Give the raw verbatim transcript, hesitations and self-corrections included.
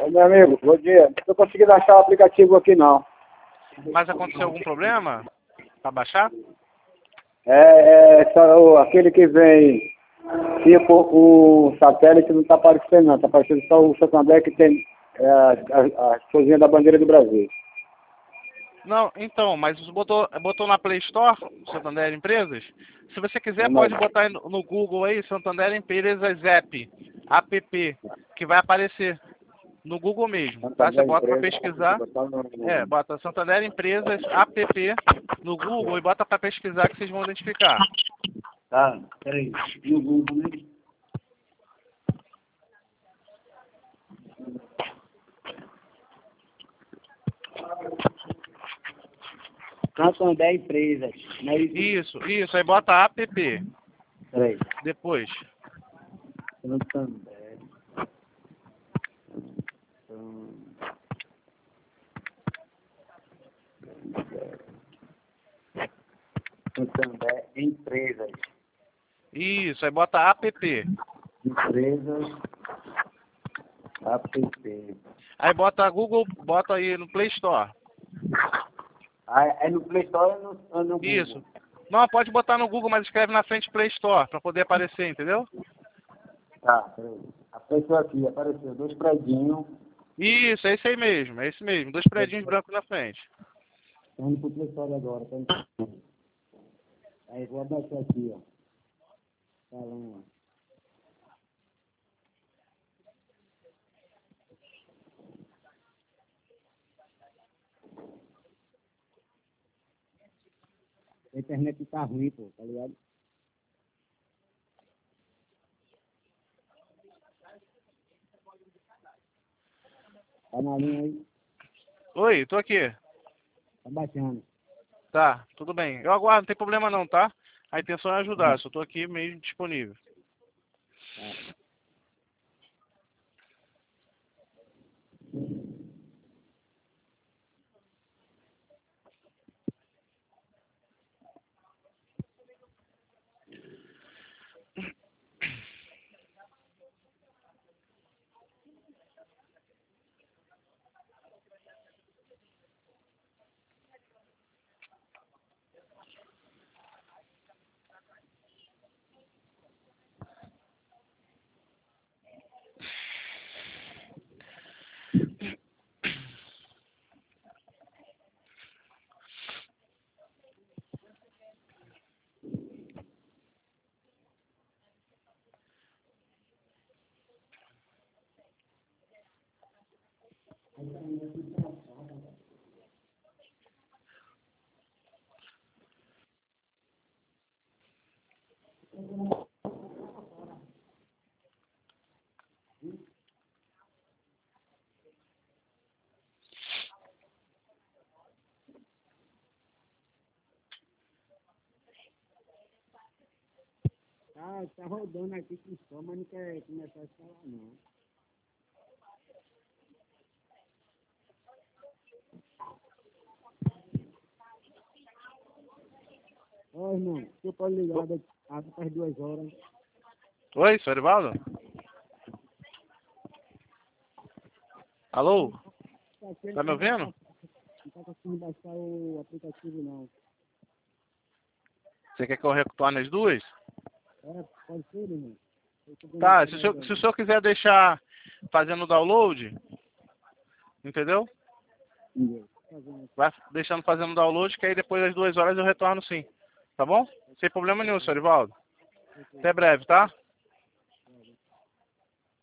Ô, meu amigo, bom dia. Não tô conseguindo achar o aplicativo aqui, não. Mas aconteceu algum problema para baixar? É, é só o- aquele que vem, tipo, o satélite não tá aparecendo, não. Tá aparecendo só o Santander que tem é, a, a, a coisinha da bandeira do Brasil. Não, então, mas você botou, botou na Play Store, Santander Empresas? Se você quiser, Não, pode botar aí no no Google aí, Santander Empresas App, app, que vai aparecer no Google mesmo, tá? Você Santander bota para empresa, pesquisar, botar no- é, no- bota Santander Empresas App no Google e bota para pesquisar que vocês vão identificar. Tá, peraí. No Google, né? Santander Empresas. Não é isso? Isso, isso, aí bota App, Peraí. depois. Santander. Santander Empresas. Isso, aí bota App. Empresas. App. Aí bota Google, bota aí no Play Store. Ah, é no Play Store ou no, ou no Google? Isso. Não, pode botar no Google, mas escreve na frente Play Store, para poder aparecer, entendeu? Tá, peraí. Apareceu aqui, apareceu dois predinhos. Isso, é esse aí mesmo, é esse mesmo. Dois predinhos brancos na frente. Estamos indo pro Play Store agora. Tá indo. Aí, vou abaixar aqui, ó. Tá lá. A internet tá ruim, pô, tá ligado? Tá na linha aí? Oi, tô aqui. Tá baixando. Tá, tudo bem. Eu aguardo, não tem problema não, tá? A intenção é ajudar, só tô aqui mesmo disponível. Tá. Tá, tá rodando aqui com som, mas não quer começar a falar, não. Ó, irmão, você pode ligar até as duas horas. Oi, senhor Erivaldo? Alô? Tá me ouvindo? Não tá conseguindo baixar o aplicativo, não. Você quer que eu retorne as duas? É, pode ser, irmão. Tá, se o senhor, se o senhor quiser deixar fazendo o download, entendeu? Vai deixando fazendo download, que aí depois das duas horas eu retorno sim. Tá bom? Sem problema nenhum, senhor Erivaldo. Até breve, tá?